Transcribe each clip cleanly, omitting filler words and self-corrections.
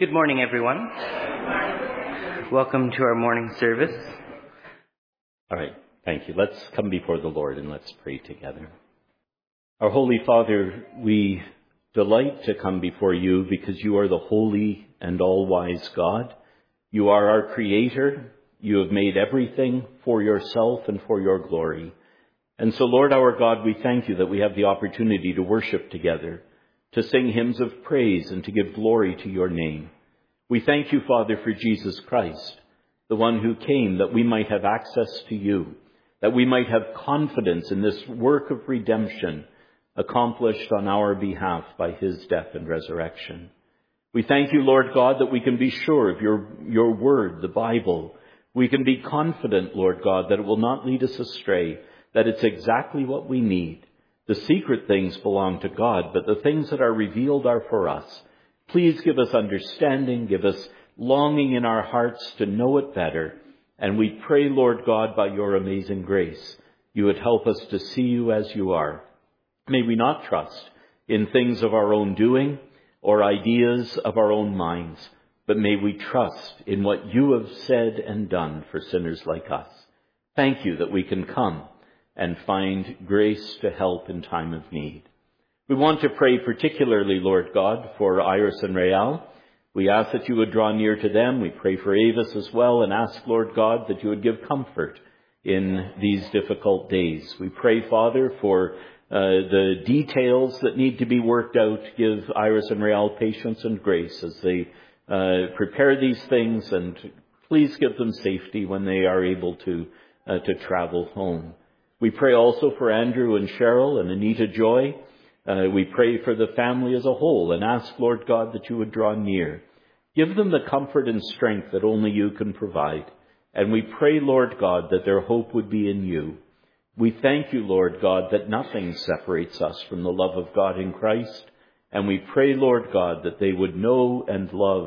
Good morning, everyone. Welcome to our morning service. All right, thank you. Let's come before the Lord and let's pray together. Our Holy Father, we delight to come before you because you are the holy and all-wise God. You are our Creator. You have made everything for yourself and for your glory. And so, Lord our God, we thank you that we have the opportunity to worship together, to sing hymns of praise and to give glory to your name. We thank you, Father, for Jesus Christ, the one who came that we might have access to you, that we might have confidence in this work of redemption accomplished on our behalf by his death and resurrection. We thank you, Lord God, that we can be sure of your word, the Bible. We can be confident, Lord God, that it will not lead us astray, that it's exactly what we need. The secret things belong to God, but the things that are revealed are for us. Please give us understanding, give us longing in our hearts to know it better. And we pray, Lord God, by your amazing grace, you would help us to see you as you are. May we not trust in things of our own doing or ideas of our own minds, but may we trust in what you have said and done for sinners like us. Thank you that we can come and find grace to help in time of need. We want to pray particularly, Lord God, for Iris and Rael. We ask that you would draw near to them. We pray for Avis as well and ask, Lord God, that you would give comfort in these difficult days. We pray, Father, for the details that need to be worked out. Give Iris and Rael patience and grace as they prepare these things, and please give them safety when they are able to travel home. We pray also for Andrew and Cheryl and Anita Joy. We pray for the family as a whole and ask, Lord God, that you would draw near. Give them the comfort and strength that only you can provide. And we pray, Lord God, that their hope would be in you. We thank you, Lord God, that nothing separates us from the love of God in Christ. And we pray, Lord God, that they would know and love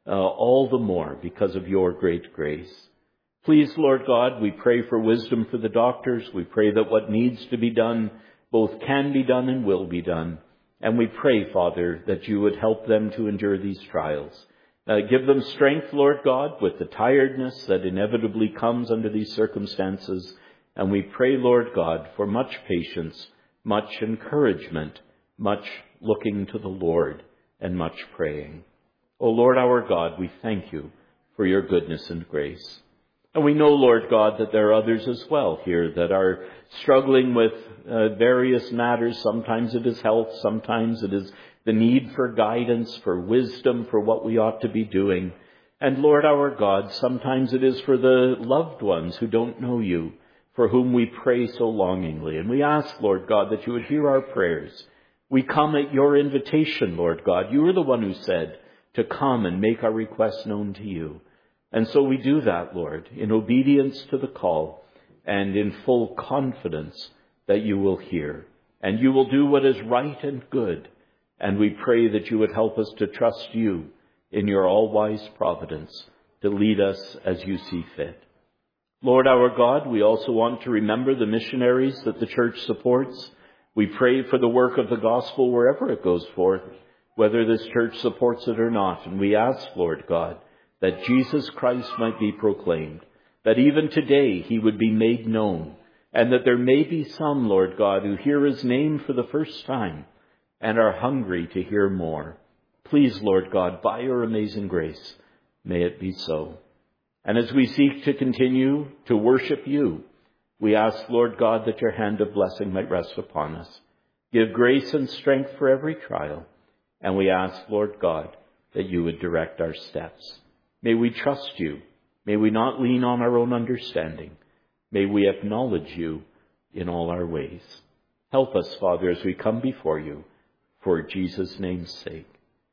all the more because of your great grace. Please, Lord God, we pray for wisdom for the doctors. We pray that what needs to be done both can be done and will be done. And we pray, Father, that you would help them to endure these trials. Give them strength, Lord God, with the tiredness that inevitably comes under these circumstances. And we pray, Lord God, for much patience, much encouragement, much looking to the Lord, and much praying. O Lord our God, we thank you for your goodness and grace. And we know, Lord God, that there are others as well here that are struggling with various matters. Sometimes it is health. Sometimes it is the need for guidance, for wisdom, for what we ought to be doing. And Lord our God, sometimes it is for the loved ones who don't know you, for whom we pray so longingly. And we ask, Lord God, that you would hear our prayers. We come at your invitation, Lord God. You are the one who said to come and make our requests known to you. And so we do that, Lord, in obedience to the call and in full confidence that you will hear. And you will do what is right and good. And we pray that you would help us to trust you in your all-wise providence to lead us as you see fit. Lord our God, we also want to remember the missionaries that the church supports. We pray for the work of the gospel wherever it goes forth, whether this church supports it or not. And we ask, Lord God, that Jesus Christ might be proclaimed, that even today he would be made known, and that there may be some, Lord God, who hear his name for the first time and are hungry to hear more. Please, Lord God, by your amazing grace, may it be so. And as we seek to continue to worship you, we ask, Lord God, that your hand of blessing might rest upon us. Give grace and strength for every trial. And we ask, Lord God, that you would direct our steps. May we trust you. May we not lean on our own understanding. May we acknowledge you in all our ways. Help us, Father, as we come before you, for Jesus' name's sake.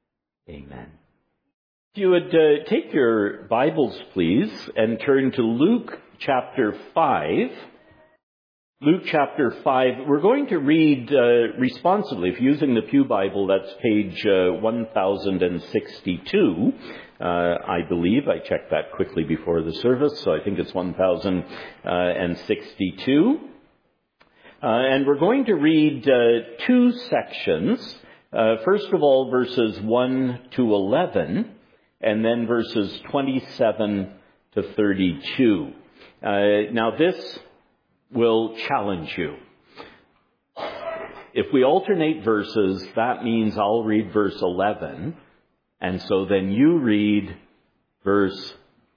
Amen. If you would take your Bibles, please, and turn to Luke chapter 5. Luke chapter 5. We're going to read responsibly. If you're using the Pew Bible, that's page 1062. I believe. I checked that quickly before the service, so I think it's 1062. And we're going to read two sections. First of all, verses 1 to 11, and then verses 27 to 32. Now this will challenge you. If we alternate verses, that means I'll read verse 11, and so then you read verse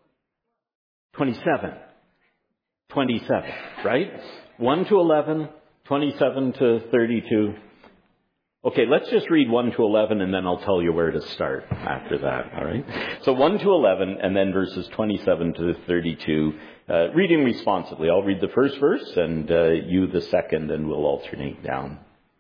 27. 27, right? 1 to 11, 27 to 32. Okay, let's just read 1 to 11 and then I'll tell you where to start after that, all right? So 1 to 11 and then verses 27 to 32, reading responsibly. I'll read the first verse and you the second, and we'll alternate down.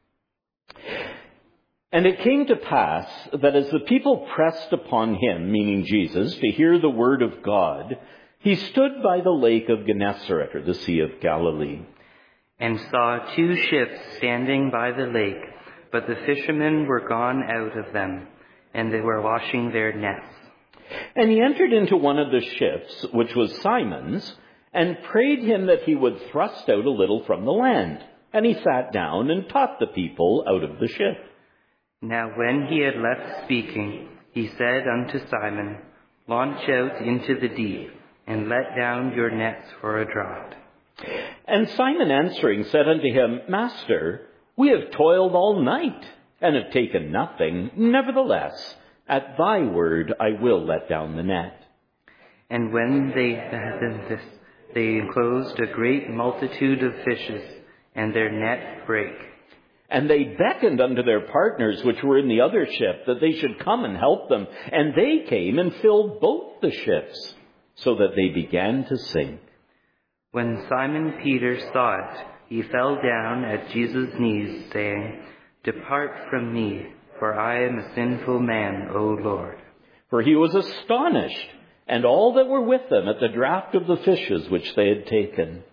And it came to pass that as the people pressed upon him, meaning Jesus, to hear the word of God, he stood by the lake of Gennesaret, or the Sea of Galilee, and saw 2 ships standing by the lake, but the fishermen were gone out of them, and they were washing their nets. And he entered into one of the ships, which was Simon's, and prayed him that he would thrust out a little from the land. And he sat down and taught the people out of the ship. Now when he had left speaking, he said unto Simon, Launch out into the deep, and let down your nets for a draught. And Simon answering said unto him, Master, we have toiled all night, and have taken nothing. Nevertheless, at thy word I will let down the net. And when they had done this, they enclosed a great multitude of fishes, and their net brake. And they beckoned unto their partners which were in the other ship, that they should come and help them. And they came and filled both the ships, so that they began to sink. When Simon Peter saw it, he fell down at Jesus' knees, saying, Depart from me, for I am a sinful man, O Lord. For he was astonished, and all that were with them, at the draught of the fishes which they had taken.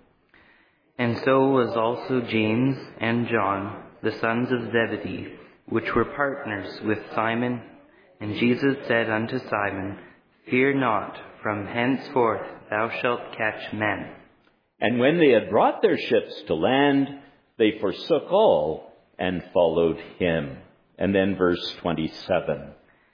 And so was also James and John, the sons of Zebedee, which were partners with Simon. And Jesus said unto Simon, Fear not, from henceforth thou shalt catch men. And when they had brought their ships to land, they forsook all and followed him. And then verse 27.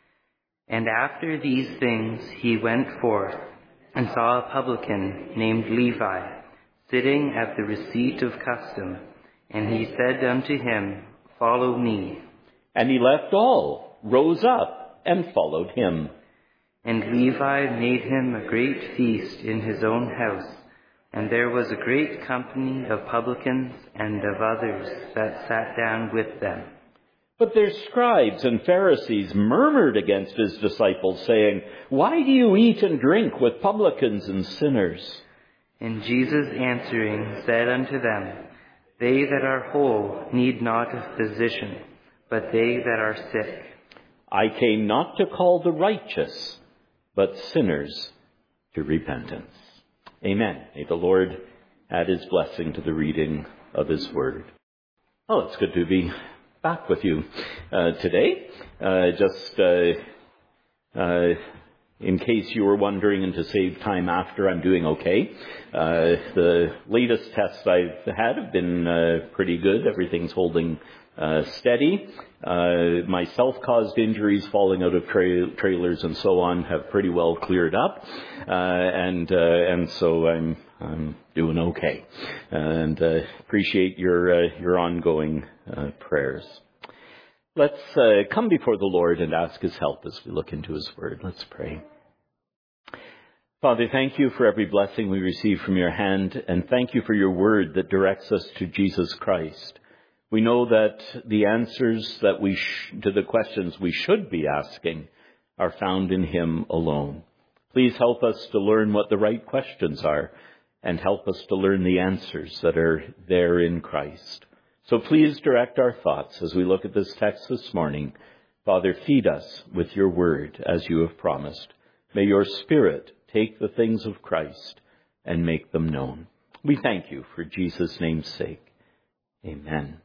And after these things he went forth, and saw a publican named Levi, sitting at the receipt of custom. And he said unto him, Follow me. And he left all, rose up, and followed him. And Levi made him a great feast in his own house. And there was a great company of publicans and of others that sat down with them. But their scribes and Pharisees murmured against his disciples, saying, Why do you eat and drink with publicans and sinners? And Jesus answering said unto them, They that are whole need not a physician, but they that are sick. I came not to call the righteous, but sinners to repentance. Amen. May the Lord add his blessing to the reading of his word. Oh, it's good to be back with you today. In case you were wondering, and to save time after, I'm doing okay. The latest tests I've had have been pretty good. Everything's holding steady. My self-caused injuries, falling out of trailers and so on, have pretty well cleared up, and so I'm doing okay. And appreciate your ongoing prayers. Let's come before the Lord and ask his help as we look into his word. Let's pray. Father, thank you for every blessing we receive from your hand, and thank you for your word that directs us to Jesus Christ. We know that the answers that to the questions we should be asking are found in him alone. Please help us to learn what the right questions are, and help us to learn the answers that are there in Christ. So please direct our thoughts as we look at this text this morning. Father, feed us with your word as you have promised. May your Spirit take the things of Christ and make them known. We thank you for Jesus' name's sake. Amen.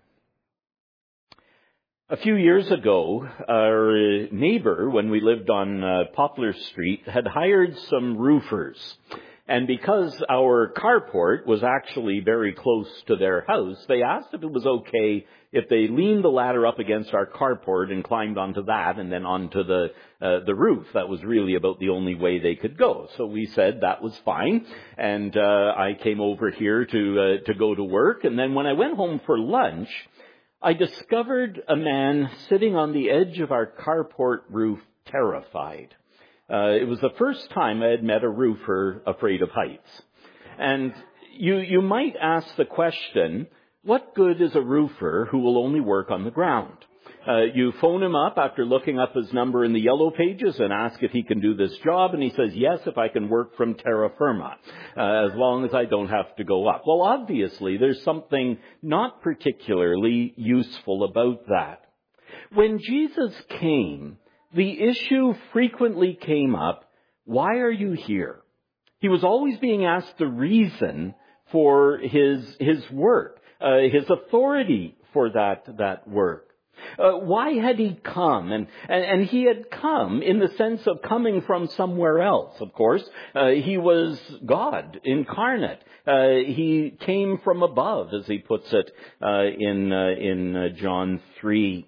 A few years ago, our neighbor, when we lived on Poplar Street, had hired some roofers. And because our carport was actually very close to their house, they asked if it was okay if they leaned the ladder up against our carport and climbed onto that and then onto the roof. That was really about the only way they could go. So we said that was fine. And I came over here to go to work. And then when I went home for lunch, I discovered a man sitting on the edge of our carport roof, terrified. It was the first time I had met a roofer afraid of heights. And you might ask the question, what good is a roofer who will only work on the ground? You phone him up after looking up his number in the yellow pages and ask if he can do this job, and he says, yes, if I can work from terra firma, as long as I don't have to go up. Well, obviously, there's something not particularly useful about that. When Jesus came, the issue frequently came up, why are you here? He was always being asked the reason for his work, his authority for that work. Why had he come? And he had come in the sense of coming from somewhere else, of course. He was God incarnate. He came from above, as he puts it in John 3.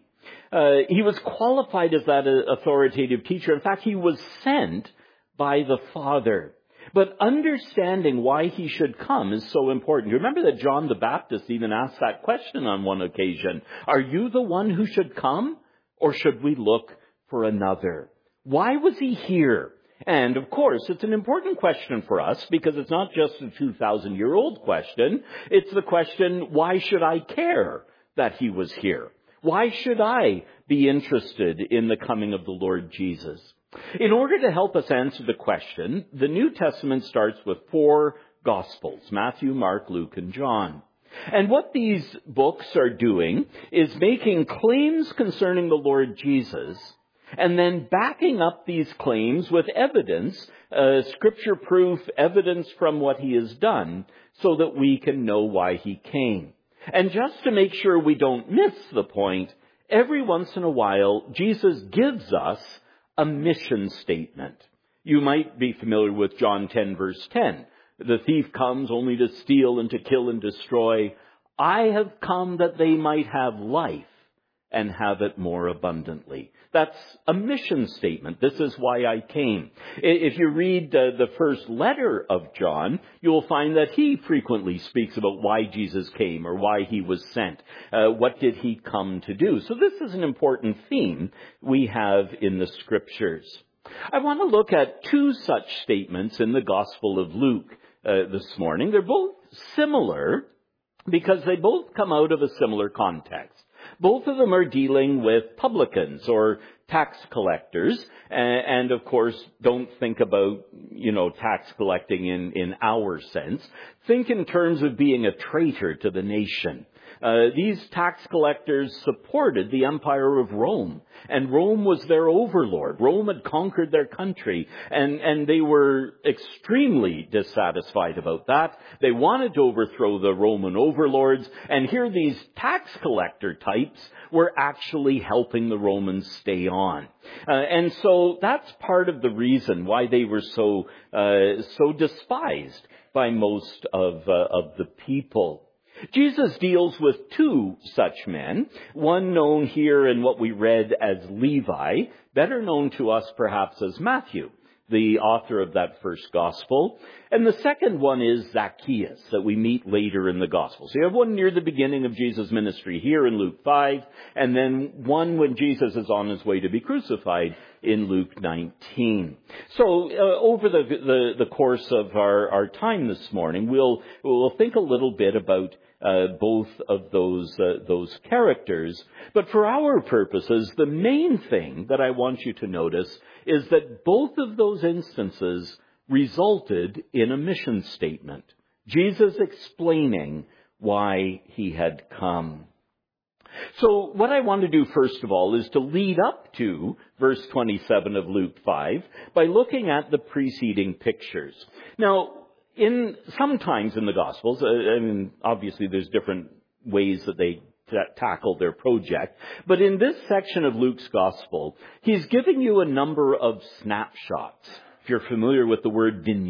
He was qualified as that authoritative teacher. In fact, he was sent by the Father. But understanding why he should come is so important. You remember that John the Baptist even asked that question on one occasion. Are you the one who should come, or should we look for another? Why was he here? And of course, it's an important question for us because it's not just a 2,000-year-old question. It's the question, why should I care that he was here? Why should I be interested in the coming of the Lord Jesus? In order to help us answer the question, the New Testament starts with 4 Gospels, Matthew, Mark, Luke, and John. And what these books are doing is making claims concerning the Lord Jesus and then backing up these claims with evidence, scripture proof evidence from what he has done so that we can know why he came. And just to make sure we don't miss the point, every once in a while, Jesus gives us a mission statement. You might be familiar with John 10, verse 10. The thief comes only to steal and to kill and destroy. I have come that they might have life and have it more abundantly. That's a mission statement. This is why I came. If you read the first letter of John, you'll find that he frequently speaks about why Jesus came or why he was sent. What did he come to do? So this is an important theme we have in the Scriptures. I want to look at 2 such statements in the Gospel of Luke this morning. They're both similar because they both come out of a similar context. Both of them are dealing with publicans or tax collectors. And of course, don't think about, tax collecting in our sense. Think in terms of being a traitor to the nation. These tax collectors supported the Empire of Rome, and Rome was their overlord. Rome had conquered their country, and they were extremely dissatisfied about that. They wanted to overthrow the Roman overlords, and here these tax collector types were actually helping the Romans stay on. And so that's part of the reason why they were so despised by most of the people. Jesus deals with 2 such men, one known here in what we read as Levi, better known to us perhaps as Matthew, the author of that first gospel. And the second one is Zacchaeus, that we meet later in the gospel. So you have one near the beginning of Jesus' ministry here in Luke 5, and then one when Jesus is on his way to be crucified in Luke 19. So over the course of our time this morning, we'll think a little bit about both of those characters. But for our purposes, the main thing that I want you to notice is that both of those instances resulted in a mission statement. Jesus explaining why he had come. So what I want to do first of all is to lead up to verse 27 of Luke 5 by looking at the preceding pictures. Now, sometimes in the Gospels, obviously there's different ways that they tackle their project, but in this section of Luke's Gospel, he's giving you a number of snapshots. If you're familiar with the word vignette,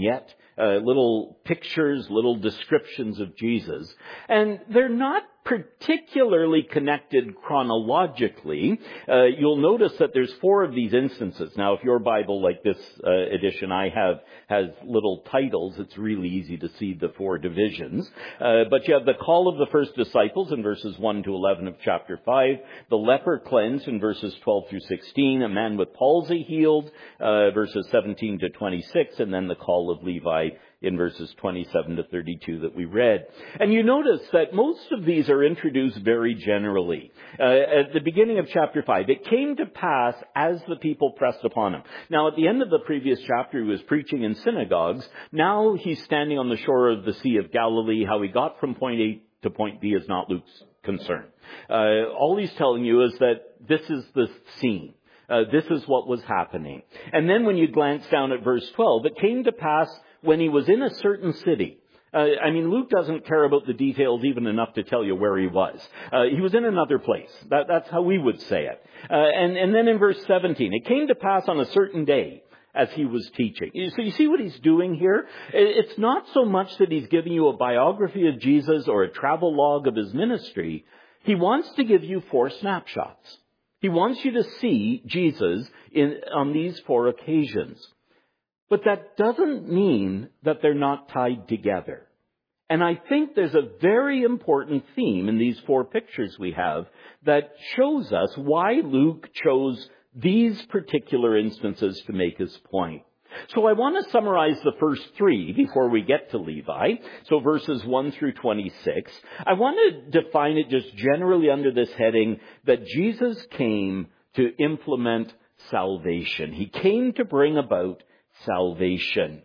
little pictures, little descriptions of Jesus. And they're not particularly connected chronologically. You'll notice that there's 4 of these instances. Now, if your Bible, like this edition I have, has little titles, it's really easy to see the 4 divisions. But you have the call of the first disciples in verses 1 to 11 of chapter 5, the leper cleansed in verses 12 through 16, a man with palsy healed, verses 17 to 26, and then the call of Levi in verses 27 to 32 that we read. And you notice that most of these are introduced very generally. At the beginning of chapter 5, it came to pass as the people pressed upon him. Now, at the end of the previous chapter, he was preaching in synagogues. Now he's standing on the shore of the Sea of Galilee. How he got from point A to point B is not Luke's concern. All he's telling you is that this is the scene. This is what was happening. And then when you glance down at verse 12, it came to pass when he was in a certain city. Luke doesn't care about the details even enough to tell you where he was. He was in another place. That's how we would say it. And then in verse 17, it came to pass on a certain day as he was teaching. So you see what he's doing here? It's not so much that he's giving you a biography of Jesus or a travel log of his ministry. He wants to give you 4 snapshots. He wants you to see Jesus on these 4 occasions. But that doesn't mean that they're not tied together. And I think there's a very important theme in these 4 pictures we have that shows us why Luke chose these particular instances to make his point. So I want to summarize the first 3 before we get to Levi. So verses 1 through 26. I want to define it just generally under this heading that Jesus came to implement salvation. He came to bring about salvation.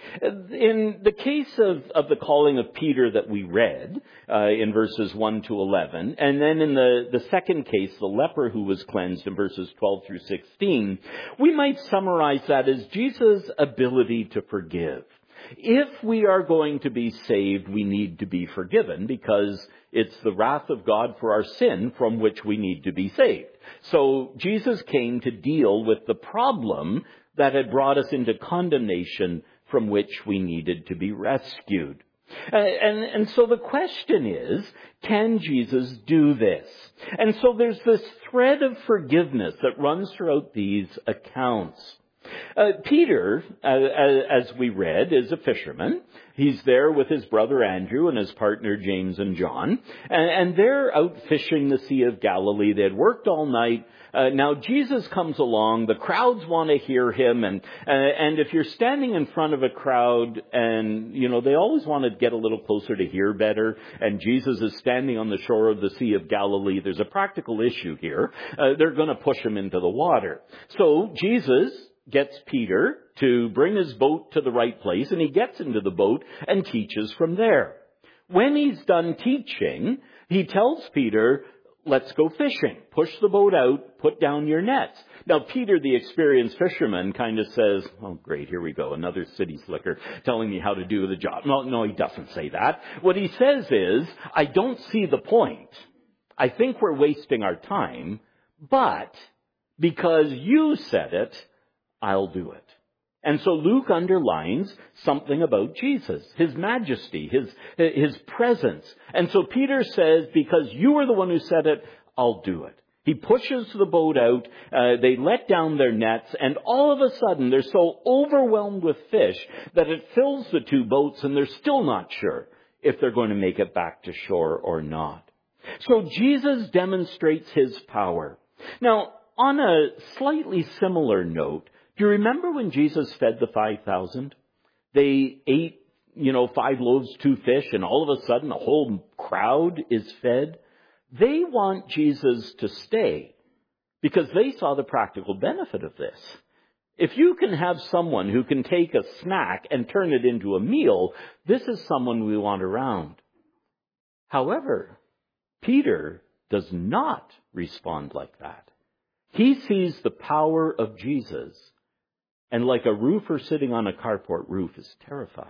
In the case of the calling of Peter that we read in verses 1 to 11, and then in the second case, the leper who was cleansed in verses 12 through 16, we might summarize that as Jesus' ability to forgive. If we are going to be saved, we need to be forgiven because it's the wrath of God for our sin from which we need to be saved. So Jesus came to deal with the problem that had brought us into condemnation from which we needed to be rescued. And so the question is, can Jesus do this? And so there's this thread of forgiveness that runs throughout these accounts. Peter, as we read, is a fisherman. He's there with his brother Andrew and his partner James and John. And they're out fishing the Sea of Galilee. They had worked all night. Now Jesus comes along. The crowds want to hear him. And if you're standing in front of a crowd and, they always want to get a little closer to hear better. And Jesus is standing on the shore of the Sea of Galilee. There's a practical issue here. They're going to push him into the water. So Jesus gets Peter to bring his boat to the right place, and he gets into the boat and teaches from there. When he's done teaching, he tells Peter, let's go fishing. Push the boat out, put down your nets. Now, Peter, the experienced fisherman, kind of says, oh, great, here we go, another city slicker telling me how to do the job. No, he doesn't say that. What he says is, I don't see the point. I think we're wasting our time, but because you said it, I'll do it. And so Luke underlines something about Jesus, his majesty, his presence. And so Peter says, because you were the one who said it, I'll do it. He pushes the boat out, they let down their nets, and all of a sudden they're so overwhelmed with fish that it fills the 2 boats, and they're still not sure if they're going to make it back to shore or not. So Jesus demonstrates his power. Now, on a slightly similar note, do you remember when Jesus fed the 5,000? They ate, 5 loaves, 2 fish, and all of a sudden a whole crowd is fed. They want Jesus to stay because they saw the practical benefit of this. If you can have someone who can take a snack and turn it into a meal, this is someone we want around. However, Peter does not respond like that. He sees the power of Jesus, and like a roofer sitting on a carport roof is terrified.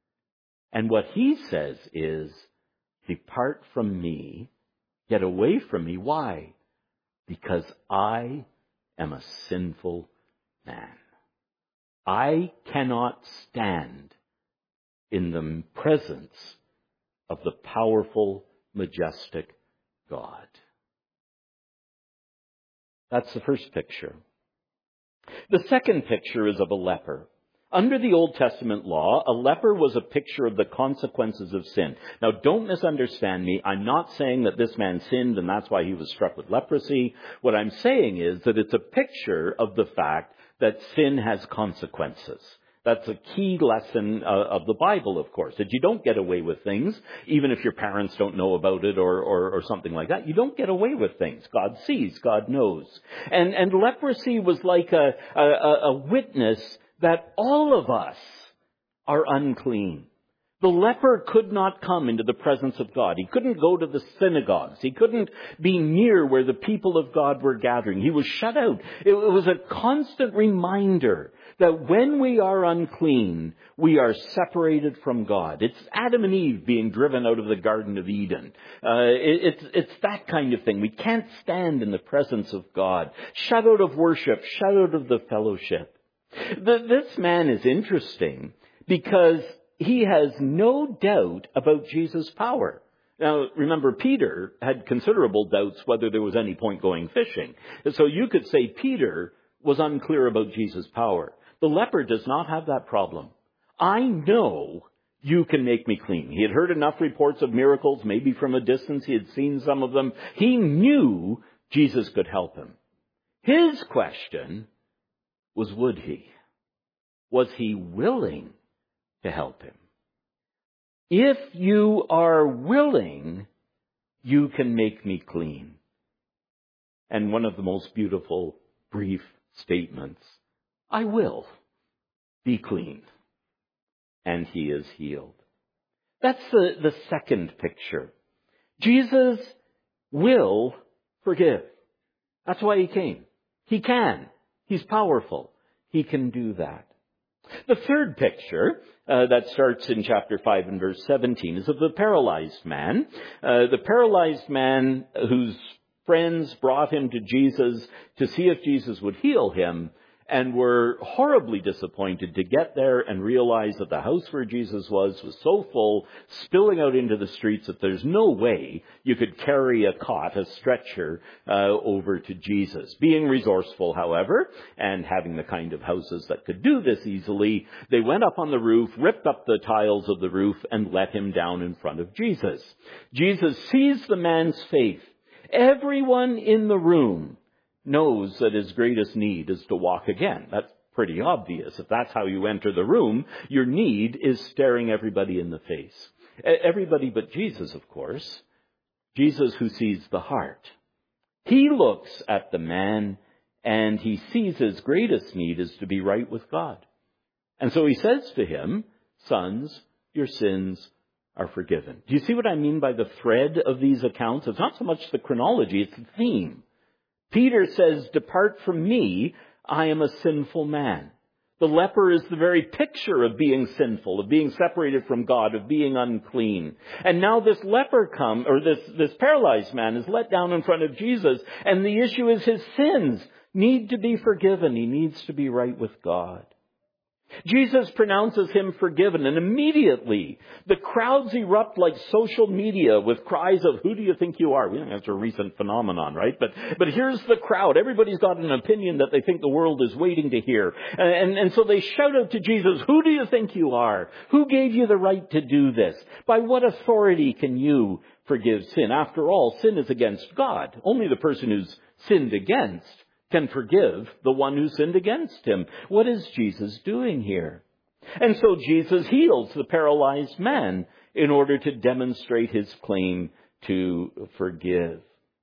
And what he says is, depart from me, get away from me. Why? Because I am a sinful man. I cannot stand in the presence of the powerful, majestic God. That's the first picture. The second picture is of a leper. Under the Old Testament law, a leper was a picture of the consequences of sin. Now, don't misunderstand me. I'm not saying that this man sinned and that's why he was struck with leprosy. What I'm saying is that it's a picture of the fact that sin has consequences. That's a key lesson of the Bible, of course, that you don't get away with things, even if your parents don't know about it or something like that. You don't get away with things. God sees, God knows. And leprosy was like a witness that all of us are unclean. The leper could not come into the presence of God. He couldn't go to the synagogues. He couldn't be near where the people of God were gathering. He was shut out. It was a constant reminder that when we are unclean, we are separated from God. It's Adam and Eve being driven out of the Garden of Eden. It's that kind of thing. We can't stand in the presence of God. Shut out of worship. Shut out of the fellowship. This man is interesting because he has no doubt about Jesus' power. Now, remember, Peter had considerable doubts whether there was any point going fishing. So you could say Peter was unclear about Jesus' power. The leper does not have that problem. I know you can make me clean. He had heard enough reports of miracles, maybe from a distance. He had seen some of them. He knew Jesus could help him. His question was, would he? Was he willing to help him? If you are willing, you can make me clean. And one of the most beautiful, brief statements, I will be clean. And he is healed. That's the second picture. Jesus will forgive. That's why he came. He can. He's powerful. He can do that. The third picture that starts in chapter 5 and verse 17 is of the paralyzed man. The paralyzed man whose friends brought him to Jesus to see if Jesus would heal him, and were horribly disappointed to get there and realize that the house where Jesus was so full, spilling out into the streets, that there's no way you could carry a cot, a stretcher, over to Jesus. Being resourceful, however, and having the kind of houses that could do this easily, they went up on the roof, ripped up the tiles of the roof, and let him down in front of Jesus. Jesus sees the man's faith. Everyone in the room knows that his greatest need is to walk again. That's pretty obvious. If that's how you enter the room, your need is staring everybody in the face. Everybody but Jesus, of course. Jesus who sees the heart. He looks at the man and he sees his greatest need is to be right with God. And so he says to him, sons, your sins are forgiven. Do you see what I mean by the thread of these accounts? It's not so much the chronology, it's the theme. Peter says, depart from me, I am a sinful man. The leper is the very picture of being sinful, of being separated from God, of being unclean. And now this leper this paralyzed man is let down in front of Jesus, and the issue is his sins need to be forgiven. He needs to be right with God. Jesus pronounces him forgiven, and immediately the crowds erupt like social media with cries of, who do you think you are? We think that's a recent phenomenon, right? But here's the crowd. Everybody's got an opinion that they think the world is waiting to hear. And so they shout out to Jesus, who do you think you are? Who gave you the right to do this? By what authority can you forgive sin? After all, sin is against God. Only the person who's sinned against can forgive the one who sinned against him. What is Jesus doing here? And so Jesus heals the paralyzed man in order to demonstrate his claim to forgive.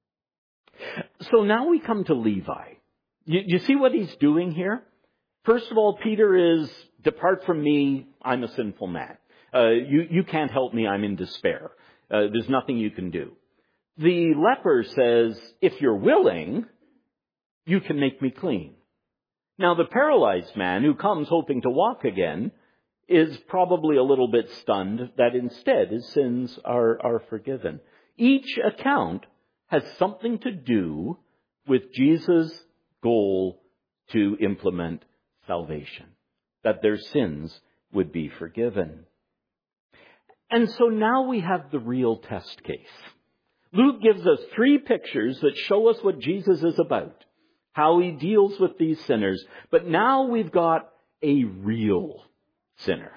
So now we come to Levi. You see what he's doing here? First of all, Peter is, depart from me, I'm a sinful man. You can't help me, I'm in despair. There's nothing you can do. The leper says, if you're willing, you can make me clean. Now, the paralyzed man who comes hoping to walk again is probably a little bit stunned that instead his sins are forgiven. Each account has something to do with Jesus' goal to implement salvation, that their sins would be forgiven. And so now we have the real test case. Luke gives us 3 pictures that show us what Jesus is about, how he deals with these sinners. But now we've got a real sinner.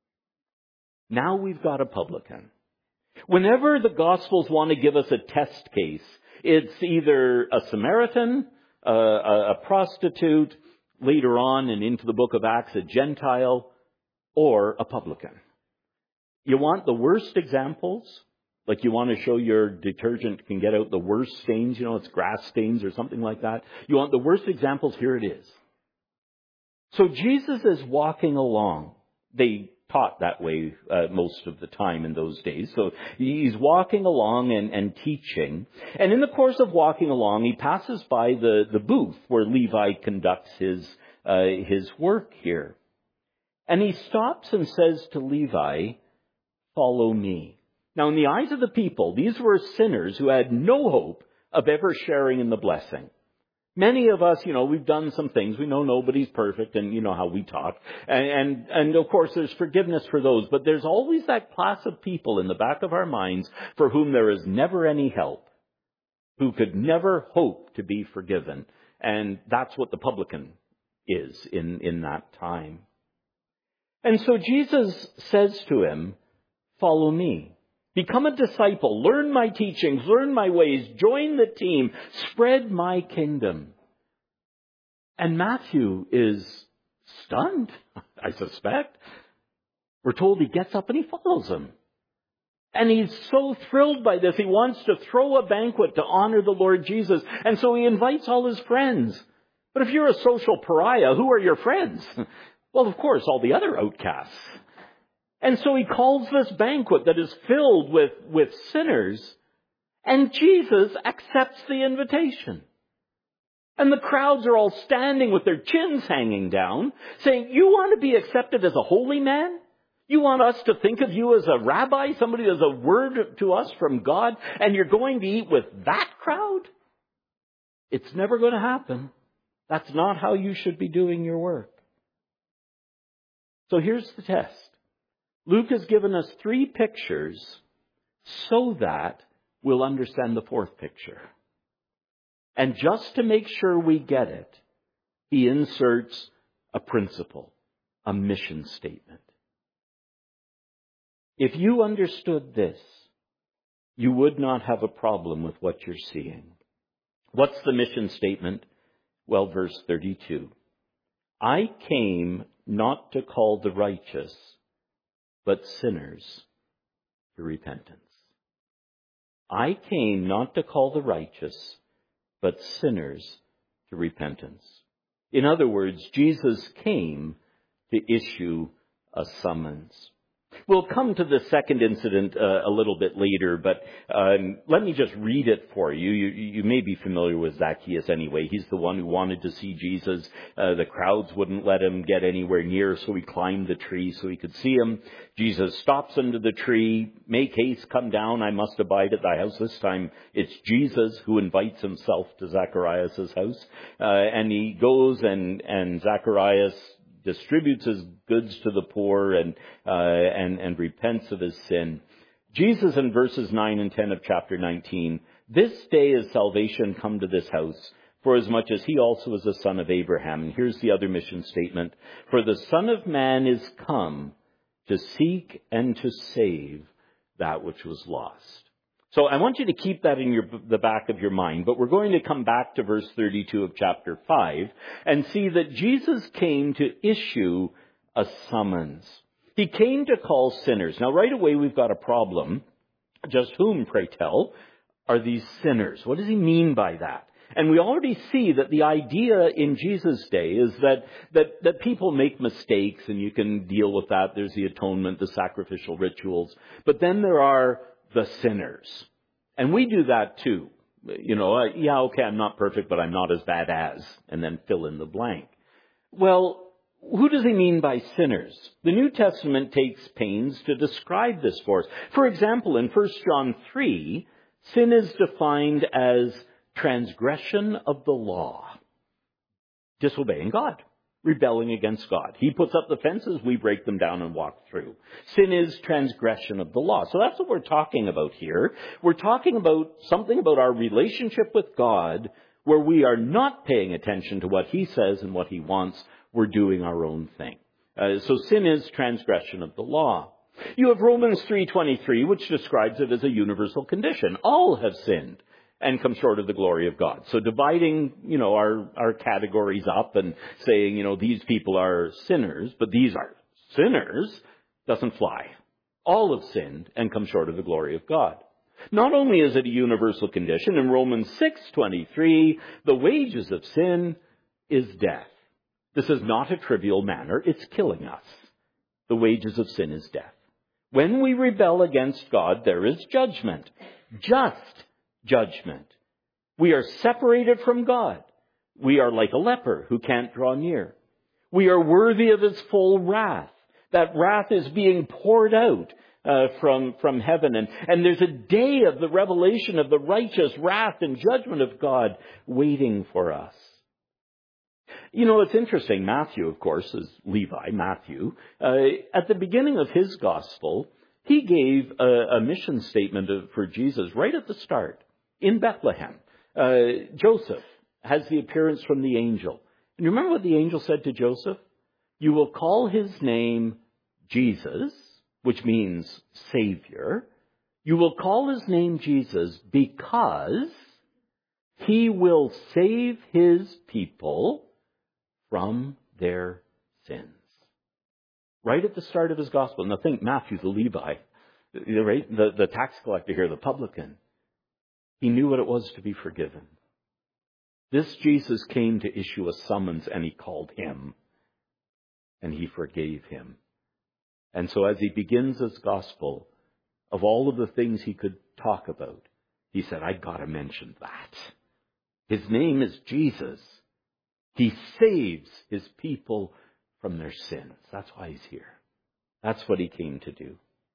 Now we've got a publican. Whenever the Gospels want to give us a test case, it's either a Samaritan, a prostitute, later on and into the book of Acts, a Gentile, or a publican. You want the worst examples? Like you want to show your detergent can get out the worst stains, it's grass stains or something like that. You want the worst examples? Here it is. So Jesus is walking along. They taught that way most of the time in those days. So he's walking along and teaching. And in the course of walking along, he passes by the booth where Levi conducts his work here. And he stops and says to Levi, "Follow me." Now, in the eyes of the people, these were sinners who had no hope of ever sharing in the blessing. Many of us, we've done some things. We know nobody's perfect, and you know how we talk. And of course, there's forgiveness for those. But there's always that class of people in the back of our minds for whom there is never any help, who could never hope to be forgiven. And that's what the publican is in that time. And so Jesus says to him, "Follow me. Become a disciple. Learn my teachings. Learn my ways. Join the team. Spread my kingdom." And Matthew is stunned, I suspect. We're told he gets up and he follows him. And he's so thrilled by this. He wants to throw a banquet to honor the Lord Jesus. And so he invites all his friends. But if you're a social pariah, who are your friends? Well, of course, all the other outcasts. And so he calls this banquet that is filled with sinners, and Jesus accepts the invitation. And the crowds are all standing with their chins hanging down, saying, "You want to be accepted as a holy man? You want us to think of you as a rabbi, somebody who has a word to us from God, and you're going to eat with that crowd? It's never going to happen. That's not how you should be doing your work." So here's the test. Luke has given us 3 pictures so that we'll understand the 4th picture. And just to make sure we get it, he inserts a principle, a mission statement. If you understood this, you would not have a problem with what you're seeing. What's the mission statement? Well, verse 32. "I came not to call the righteous, but sinners to repentance." I came not to call the righteous, but sinners to repentance. In other words, Jesus came to issue a summons. We'll come to the second incident a little bit later, but let me just read it for you. You may be familiar with Zacchaeus anyway. He's the one who wanted to see Jesus. The crowds wouldn't let him get anywhere near, so he climbed the tree so he could see him. Jesus stops under the tree. "Make haste, come down, I must abide at thy house." This time it's Jesus who invites himself to Zacharias' house. And he goes and Zacharias distributes his goods to the poor and repents of his sin. Jesus in verses 9 and 10 of chapter 19, "This day is salvation come to this house, for as much as he also is a son of Abraham." And here's the other mission statement. "For the Son of Man is come to seek and to save that which was lost." So I want you to keep that in the back of your mind, but we're going to come back to verse 32 of chapter 5 and see that Jesus came to issue a summons. He came to call sinners. Now right away we've got a problem. Just whom, pray tell, are these sinners? What does he mean by that? And we already see that the idea in Jesus' day is that people make mistakes, and you can deal with that. There's the atonement, the sacrificial rituals. But then there are the sinners. And we do that too. Okay, I'm not perfect, but I'm not as bad as, and then fill in the blank. Well, who does he mean by sinners? The New Testament takes pains to describe this for us. For example, in 1 John 3, sin is defined as transgression of the law, disobeying God. rebelling against God. He puts up the fences, we break them down and walk through. Sin is transgression of the law. So that's what we're talking about here. We're talking about something about our relationship with God where we are not paying attention to what He says and what He wants. We're doing our own thing. So sin is transgression of the law. You have Romans 3:23, which describes it as a universal condition. All have sinned and come short of the glory of God. So dividing, our categories up and saying, these people are sinners, but these are sinners, doesn't fly. All have sinned and come short of the glory of God. Not only is it a universal condition, in Romans 6:23, the wages of sin is death. This is not a trivial matter. It's killing us. The wages of sin is death. When we rebel against God, there is judgment. Just judgment. We are separated from God. We are like a leper who can't draw near. We are worthy of His full wrath. That wrath is being poured out from heaven. And there's a day of the revelation of the righteous wrath and judgment of God waiting for us. It's interesting. Matthew, of course, is Levi, Matthew. At the beginning of his gospel, he gave a mission statement for Jesus right at the start in Bethlehem. Joseph has the appearance from the angel. And you remember what the angel said to Joseph? You will call his name Jesus, which means Savior. You will call his name Jesus because he will save his people from their sins. Right at the start of his gospel. Now think, Matthew, the Levi, right? The tax collector here, the publican. He knew what it was to be forgiven. This Jesus came to issue a summons, and he called him. And he forgave him. And so as he begins his gospel, of all of the things he could talk about, he said, I gotta mention that. His name is Jesus. He saves his people from their sins. That's why he's here. That's what he came to do.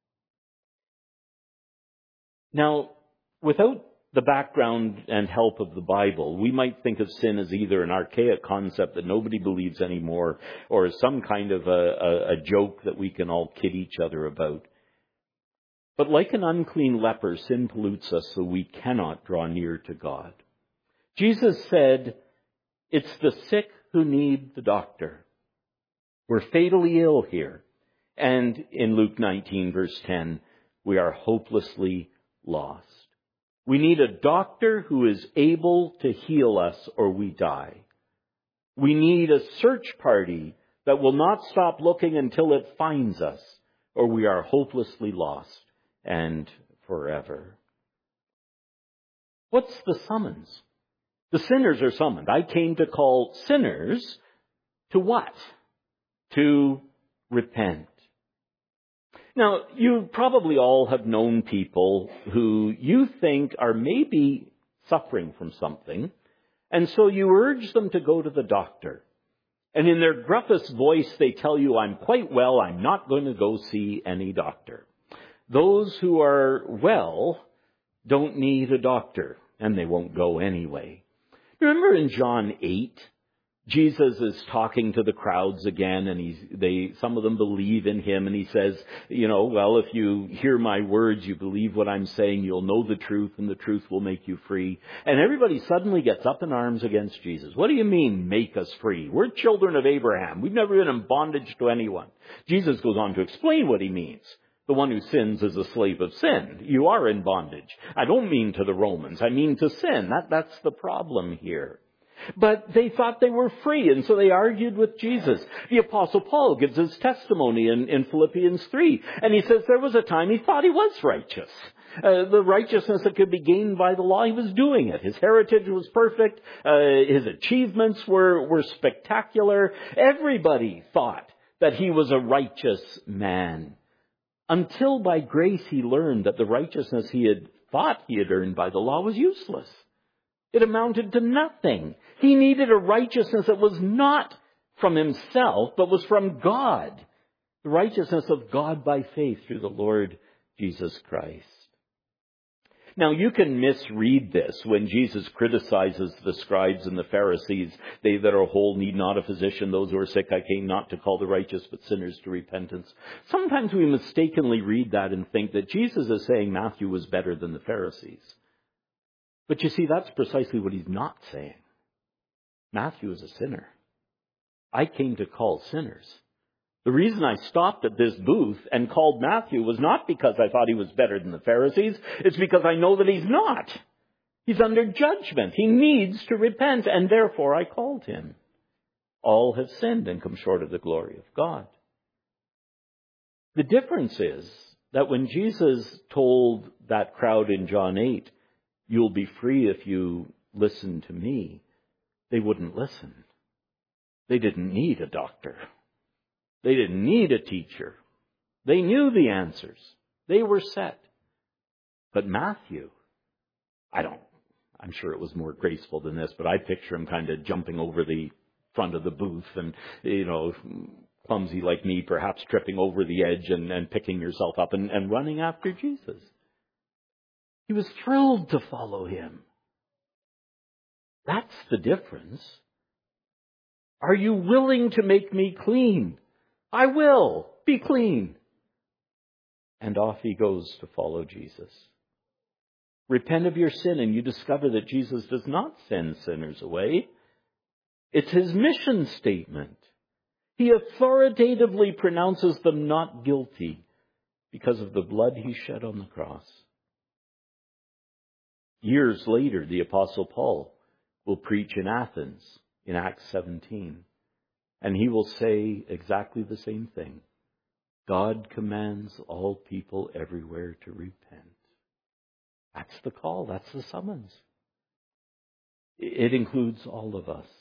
Now, without the background and help of the Bible, we might think of sin as either an archaic concept that nobody believes anymore, or as some kind of a joke that we can all kid each other about. But like an unclean leper, sin pollutes us so we cannot draw near to God. Jesus said, it's the sick who need the doctor. We're fatally ill here. And in Luke 19, verse 10, we are hopelessly lost. We need a doctor who is able to heal us or we die. We need a search party that will not stop looking until it finds us, or we are hopelessly lost and forever. What's the summons? The sinners are summoned. I came to call sinners to what? To repent. Now, you probably all have known people who you think are maybe suffering from something, and so you urge them to go to the doctor. And in their gruffest voice, they tell you, I'm quite well, I'm not going to go see any doctor. Those who are well don't need a doctor, and they won't go anyway. Remember in John 8, Jesus is talking to the crowds again, and some of them believe in him, and he says, well, if you hear my words, you believe what I'm saying, you'll know the truth, and the truth will make you free. And everybody suddenly gets up in arms against Jesus. What do you mean, make us free? We're children of Abraham. We've never been in bondage to anyone. Jesus goes on to explain what he means. The one who sins is a slave of sin. You are in bondage. I don't mean to the Romans. I mean to sin. That's the problem here. But they thought they were free, and so they argued with Jesus. The Apostle Paul gives his testimony in Philippians 3, and he says there was a time he thought he was righteous. The righteousness that could be gained by the law, he was doing it. His heritage was perfect. His achievements were spectacular. Everybody thought that he was a righteous man. Until by grace he learned that the righteousness he had thought he had earned by the law was useless. It amounted to nothing. He needed a righteousness that was not from himself, but was from God. The righteousness of God by faith through the Lord Jesus Christ. Now, you can misread this when Jesus criticizes the scribes and the Pharisees. They that are whole need not a physician. Those who are sick I came not to call the righteous, but sinners to repentance. Sometimes we mistakenly read that and think that Jesus is saying Matthew was better than the Pharisees. But you see, that's precisely what he's not saying. Matthew is a sinner. I came to call sinners. The reason I stopped at this booth and called Matthew was not because I thought he was better than the Pharisees. It's because I know that he's not. He's under judgment. He needs to repent, and therefore I called him. All have sinned and come short of the glory of God. The difference is that when Jesus told that crowd in John 8, you'll be free if you listen to me, they wouldn't listen. They didn't need a doctor. They didn't need a teacher. They knew the answers. They were set. But Matthew, I'm sure it was more graceful than this, but I picture him kind of jumping over the front of the booth and, clumsy like me, perhaps tripping over the edge and picking yourself up and running after Jesus. He was thrilled to follow him. That's the difference. Are you willing to make me clean? I will. Be clean. And off he goes to follow Jesus. Repent of your sin and you discover that Jesus does not send sinners away. It's his mission statement. He authoritatively pronounces them not guilty because of the blood he shed on the cross. Years later, the Apostle Paul will preach in Athens in Acts 17. And he will say exactly the same thing. God commands all people everywhere to repent. That's the call. That's the summons. It includes all of us.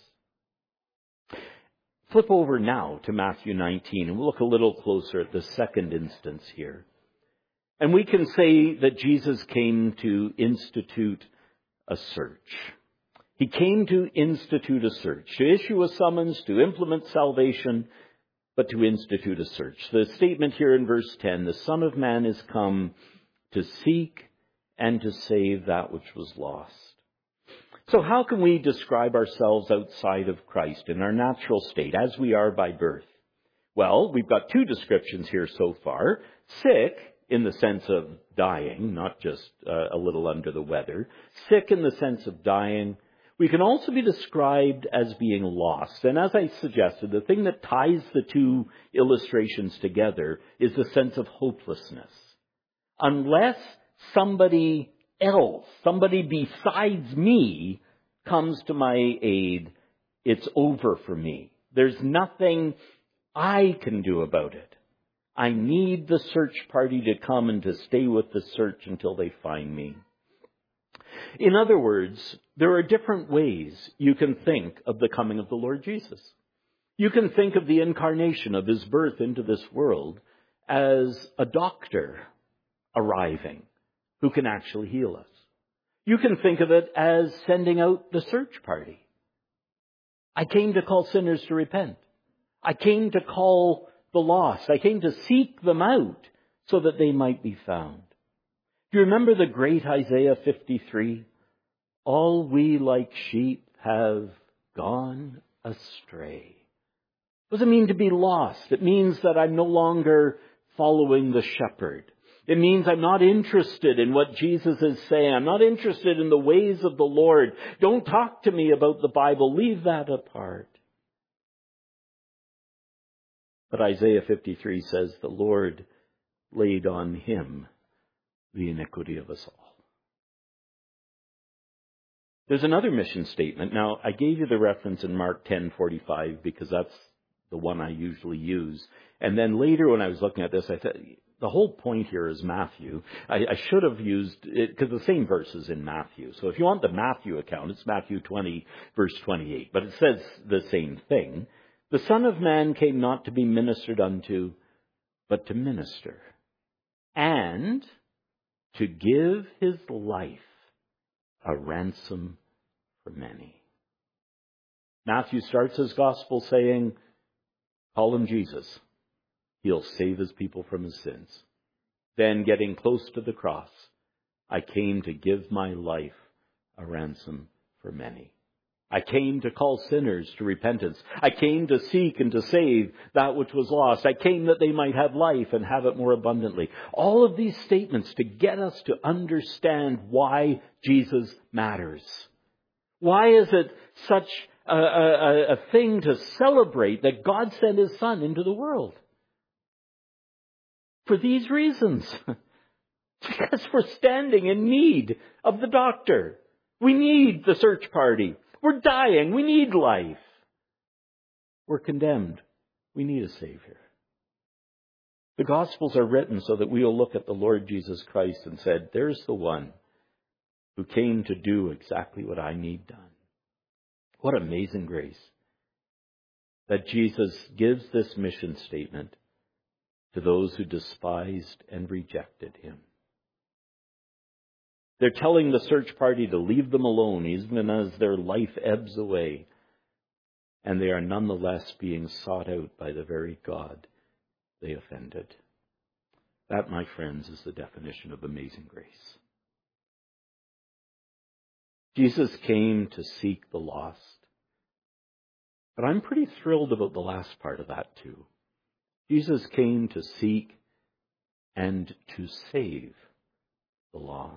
Flip over now to Matthew 19, and we'll look a little closer at the second instance here. And we can say that Jesus came to institute a search. He came to institute a search, to issue a summons, to implement salvation, but to institute a search. The statement here in verse 10, the Son of Man is come to seek and to save that which was lost. So how can we describe ourselves outside of Christ in our natural state, as we are by birth? Well, we've got two descriptions here so far. Sick, in the sense of dying, not just a little under the weather. Sick in the sense of dying. We can also be described as being lost. And as I suggested, the thing that ties the two illustrations together is the sense of hopelessness. Unless somebody else, somebody besides me, comes to my aid, it's over for me. There's nothing I can do about it. I need the search party to come and to stay with the search until they find me. In other words, there are different ways you can think of the coming of the Lord Jesus. You can think of the incarnation of his birth into this world as a doctor arriving who can actually heal us. You can think of it as sending out the search party. I came to call sinners to repent. I came to call the lost. I came to seek them out so that they might be found. Do you remember the great Isaiah 53? All we like sheep have gone astray. What does it mean to be lost? It means that I'm no longer following the shepherd. It means I'm not interested in what Jesus is saying. I'm not interested in the ways of the Lord. Don't talk to me about the Bible. Leave that apart. But Isaiah 53 says the Lord laid on him the iniquity of us all. There's another mission statement. Now, I gave you the reference in Mark 10:45 because that's the one I usually use. And then later when I was looking at this, I thought, the whole point here is Matthew. I should have used it because the same verse is in Matthew. So if you want the Matthew account, it's Matthew 20, verse 28. But it says the same thing. The Son of Man came not to be ministered unto, but to minister, and to give his life a ransom for many. Matthew starts his gospel saying, call him Jesus. He'll save his people from his sins. Then getting close to the cross, I came to give my life a ransom for many. I came to call sinners to repentance. I came to seek and to save that which was lost. I came that they might have life and have it more abundantly. All of these statements to get us to understand why Jesus matters. Why is it such a thing to celebrate that God sent His Son into the world? For these reasons. Because we're standing in need of the doctor. We need the search party. We're dying. We need life. We're condemned. We need a Savior. The Gospels are written so that we will look at the Lord Jesus Christ and said, there's the one who came to do exactly what I need done. What amazing grace that Jesus gives this mission statement to those who despised and rejected Him. They're telling the search party to leave them alone even as their life ebbs away. And they are nonetheless being sought out by the very God they offended. That, my friends, is the definition of amazing grace. Jesus came to seek the lost. But I'm pretty thrilled about the last part of that too. Jesus came to seek and to save the lost.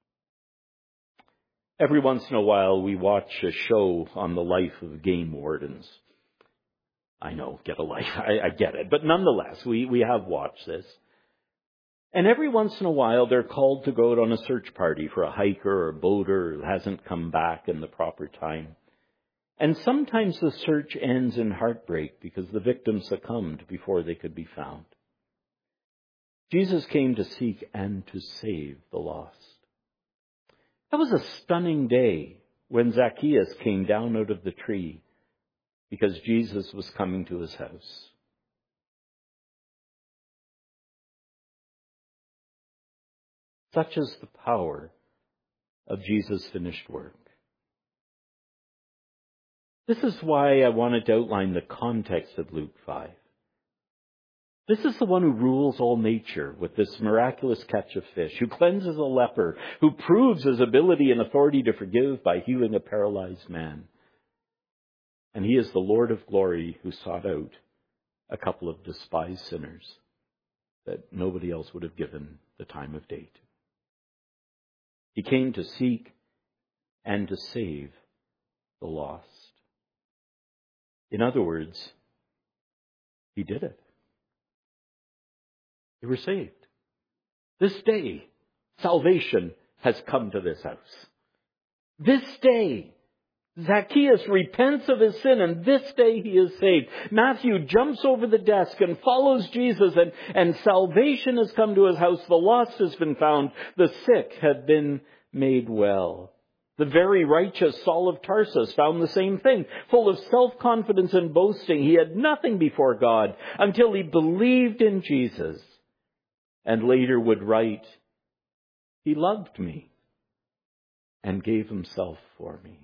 Every once in a while we watch a show on the life of game wardens. I know, get a life, I get it. But nonetheless, we have watched this. And every once in a while they're called to go out on a search party for a hiker or a boater who hasn't come back in the proper time. And sometimes the search ends in heartbreak because the victim succumbed before they could be found. Jesus came to seek and to save the lost. That was a stunning day when Zacchaeus came down out of the tree because Jesus was coming to his house. Such is the power of Jesus' finished work. This is why I wanted to outline the context of Luke 5. This is the one who rules all nature with this miraculous catch of fish, who cleanses a leper, who proves his ability and authority to forgive by healing a paralyzed man. And He is the Lord of glory who sought out a couple of despised sinners that nobody else would have given the time of day to. He came to seek and to save the lost. In other words, He did it. They were saved. This day, salvation has come to this house. This day, Zacchaeus repents of his sin, and this day he is saved. Matthew jumps over the desk and follows Jesus, and salvation has come to his house. The lost has been found. The sick have been made well. The very righteous Saul of Tarsus found the same thing. Full of self-confidence and boasting, he had nothing before God until he believed in Jesus. And later would write, He loved me and gave Himself for me.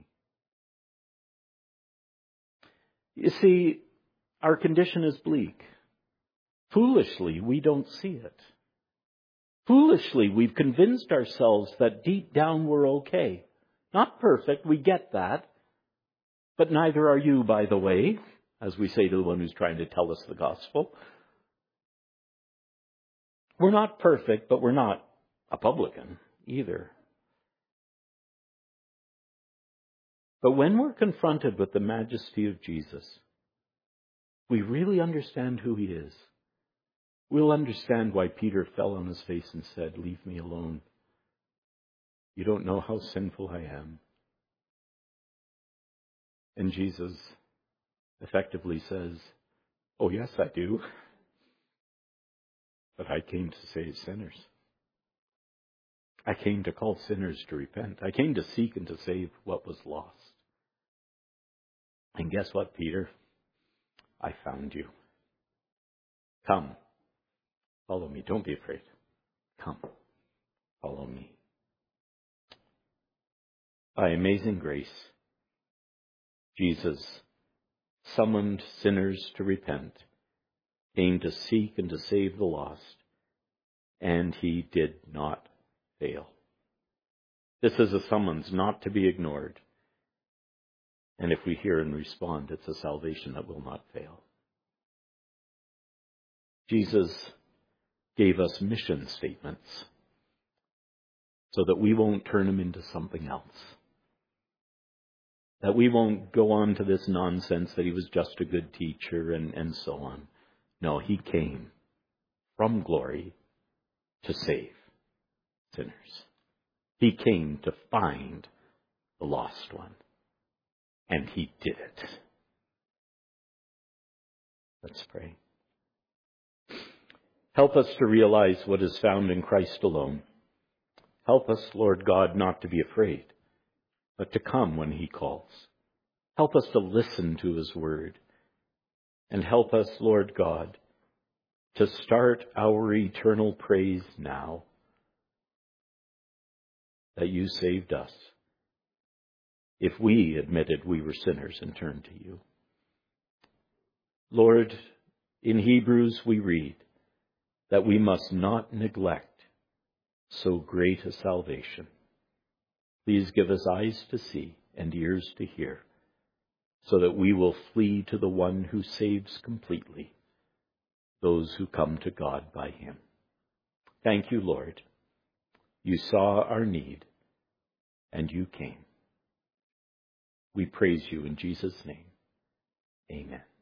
You see, our condition is bleak. Foolishly, we don't see it. Foolishly, we've convinced ourselves that deep down we're okay. Not perfect, we get that. But neither are you, by the way, as we say to the one who's trying to tell us the gospel. We're not perfect, but we're not a publican either. But when we're confronted with the majesty of Jesus, we really understand who He is. We'll understand why Peter fell on his face and said, Leave me alone. You don't know how sinful I am. And Jesus effectively says, Oh, yes, I do. But I came to save sinners. I came to call sinners to repent. I came to seek and to save what was lost. And guess what, Peter? I found you. Come. Follow me. Don't be afraid. Come. Follow me. By amazing grace, Jesus summoned sinners to repent, came to seek and to save the lost, and He did not fail. This is a summons not to be ignored. And if we hear and respond, it's a salvation that will not fail. Jesus gave us mission statements so that we won't turn them into something else. That we won't go on to this nonsense that he was just a good teacher and so on. No, he came from glory to save sinners. He came to find the lost one. And he did it. Let's pray. Help us to realize what is found in Christ alone. Help us, Lord God, not to be afraid, but to come when he calls. Help us to listen to his word. And help us, Lord God, to start our eternal praise now that you saved us, if we admitted we were sinners and turned to you. Lord, in Hebrews we read that we must not neglect so great a salvation. Please give us eyes to see and ears to hear, so that we will flee to the one who saves completely those who come to God by him. Thank you, Lord. You saw our need, and you came. We praise you in Jesus' name. Amen.